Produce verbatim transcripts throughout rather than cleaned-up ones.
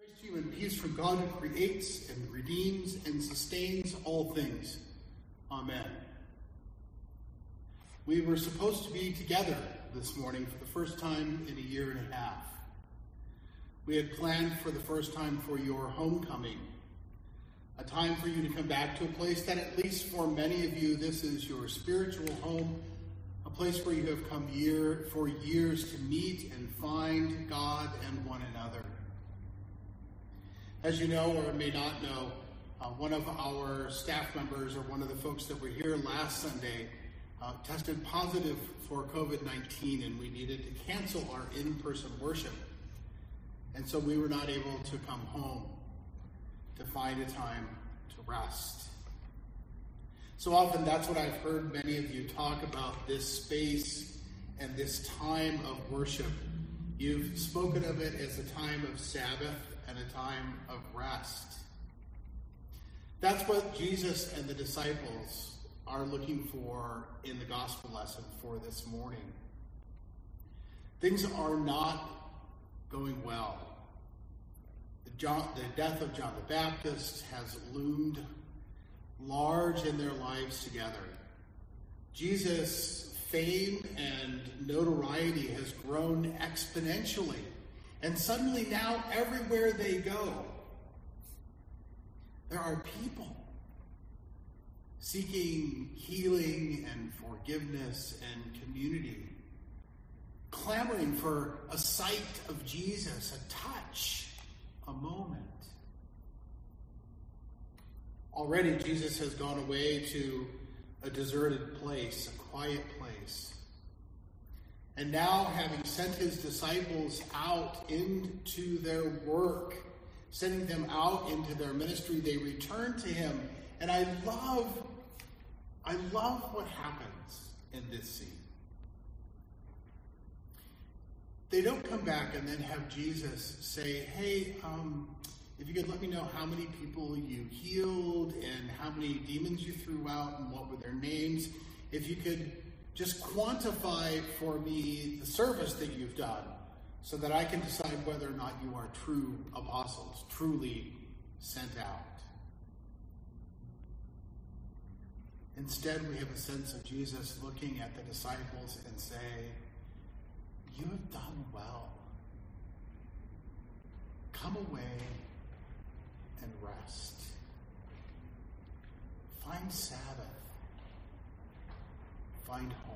Grace to you and peace from God who creates and redeems and sustains all things. Amen. We were supposed to be together this morning for the first time in a year and a half. We had planned for the first time for your homecoming, a time for you to come back to a place that, at least for many of you, this is your spiritual home, a place where you have come year for years to meet and find God and one another. As you know, or may not know, uh, one of our staff members, or one of the folks that were here last Sunday, uh, tested positive for covid nineteen, and we needed to cancel our in-person worship. And so we were not able to come home to find a time to rest. So often that's what I've heard many of you talk about, this space and this time of worship. You've spoken of it as a time of Sabbath and a time of rest. That's what Jesus and the disciples are looking for in the gospel lesson for this morning. Things are not going well. The, John, the death of John the Baptist has loomed large in their lives together. Jesus' fame and notoriety has grown exponentially. And suddenly now, everywhere they go, there are people seeking healing and forgiveness and community, clamoring for a sight of Jesus, a touch, a moment. Already, Jesus has gone away to a deserted place, a quiet place. And now, having sent his disciples out into their work, sending them out into their ministry, they return to him. And I love, I love what happens in this scene. They don't come back and then have Jesus say, hey, um, if you could let me know how many people you healed and how many demons you threw out and what were their names. If you could just quantify for me the service that you've done so that I can decide whether or not you are true apostles, truly sent out. Instead, we have a sense of Jesus looking at the disciples and say, you have done well. Come away and rest. Find Sabbath. Find home.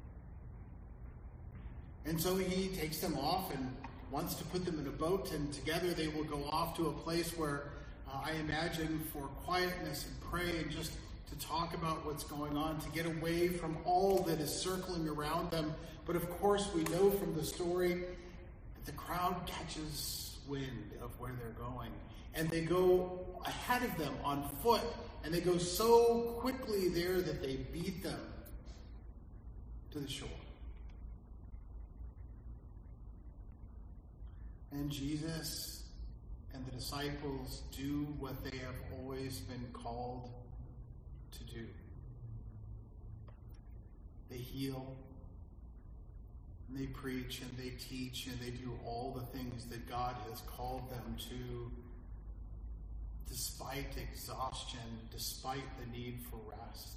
And so he takes them off and wants to put them in a boat, and together they will go off to a place where uh, I imagine for quietness and pray and just to talk about what's going on, to get away from all that is circling around them. But of course, we know from the story that the crowd catches wind of where they're going, and they go ahead of them on foot, and they go so quickly there that they beat them to the shore. And Jesus and the disciples do what they have always been called to do. They heal, and they preach, and they teach, and they do all the things that God has called them to, despite exhaustion, despite the need for rest.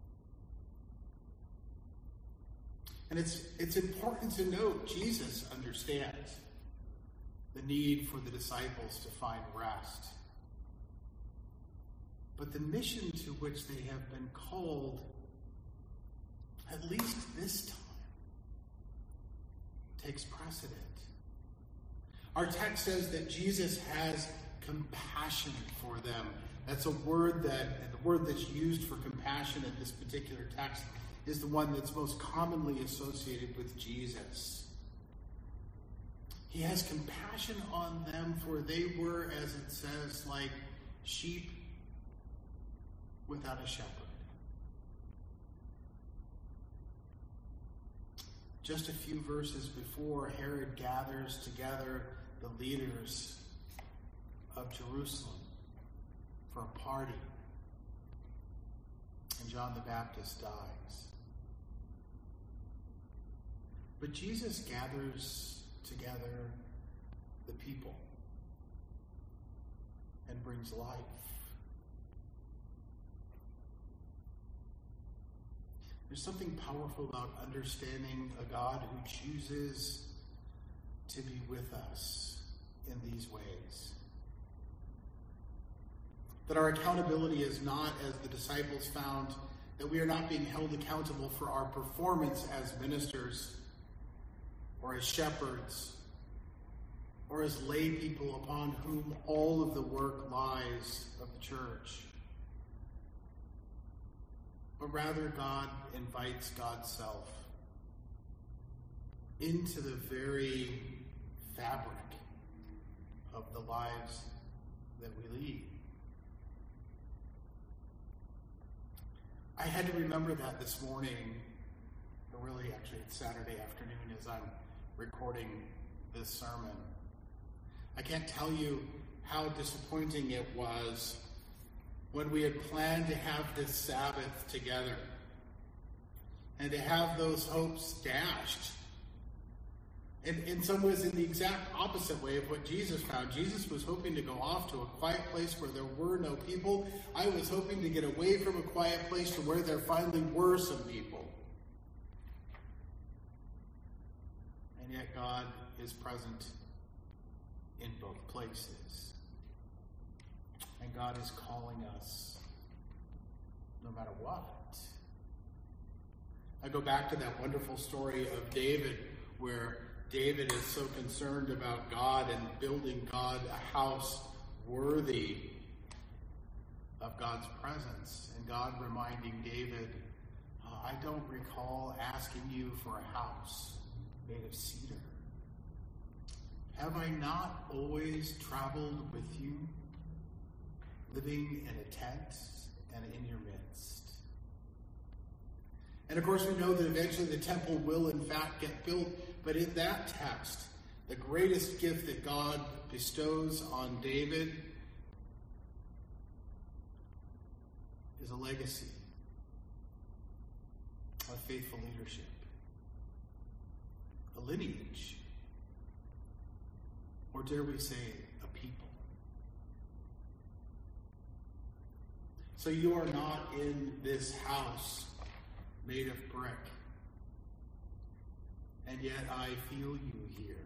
And it's it's important to note, Jesus understands the need for the disciples to find rest. But the mission to which they have been called, at least this time, takes precedent. Our text says that Jesus has compassion for them. That's a word that, the word that's used for compassion in this particular text is the one that's most commonly associated with Jesus. He has compassion on them, for they were, as it says, like sheep without a shepherd. Just a few verses before, Herod gathers together the leaders of Jerusalem for a party, and John the Baptist dies. But Jesus gathers together the people. brings life. There's something powerful about understanding a God who chooses to be with us in these ways. That our accountability is not, as the disciples found, that we are not being held accountable for our performance as ministers or as shepherds or as lay people upon whom all of the work lies of the church. But rather, God invites God's self into the very fabric of the lives that we lead. I had to remember that this morning, or really actually it's Saturday afternoon as I'm recording this sermon. I can't tell you how disappointing it was when we had planned to have this Sabbath together and to have those hopes dashed. And in some ways, in the exact opposite way of what Jesus found. Jesus was hoping to go off to a quiet place where there were no people. I was hoping to get away from a quiet place to where there finally were some people. And yet God is present in both places. And God is calling us no matter what. I go back to that wonderful story of David, where David is so concerned about God and building God a house worthy of God's presence. And God reminding David, oh, I don't recall asking you for a house made of cedar. Have I not always traveled with you, living in a tent and in your midst? And of course we know that eventually the temple will in fact get built, but in that text, the greatest gift that God bestows on David is a legacy of faithful leadership, a lineage, or dare we say, a people. So you are not in this house made of brick, and yet I feel you here.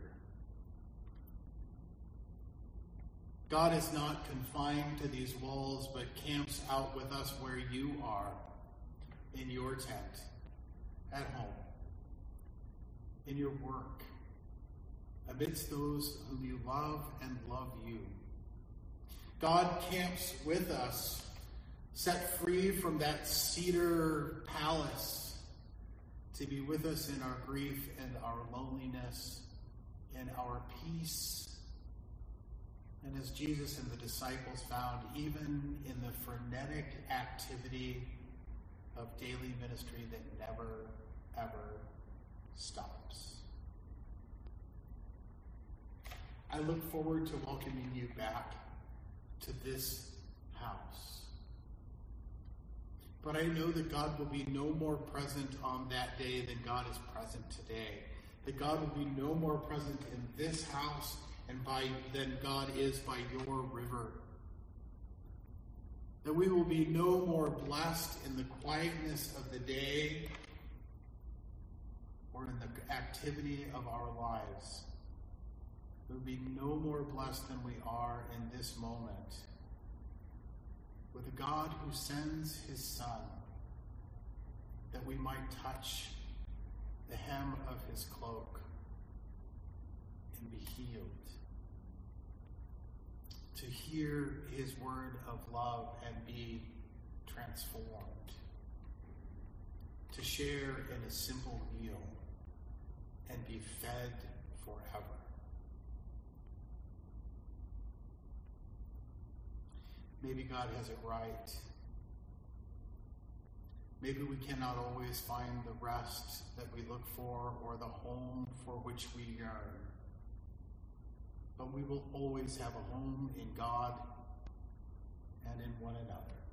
God is not confined to these walls, but camps out with us where you are, in your tent, at home, in your work, amidst those whom you love and love you. God camps with us, set free from that cedar palace, to be with us in our grief and our loneliness, in our peace. And as Jesus and the disciples found, even in the frenetic activity of daily ministry that never, ever stops. I look forward to welcoming you back to this house. But I know that God will be no more present on that day than God is present today. That God will be no more present in this house and by than God is by your river. That we will be no more blessed in the quietness of the day or in the activity of our lives. We will be no more blessed than we are in this moment, with a God who sends his Son that we might touch the hem of his cloak and be healed. To hear his word of love and be transformed. To share in a simple meal and be fed forever. Maybe God has it right. Maybe we cannot always find the rest that we look for or the home for which we yearn. But we will always have a home in God and in one another.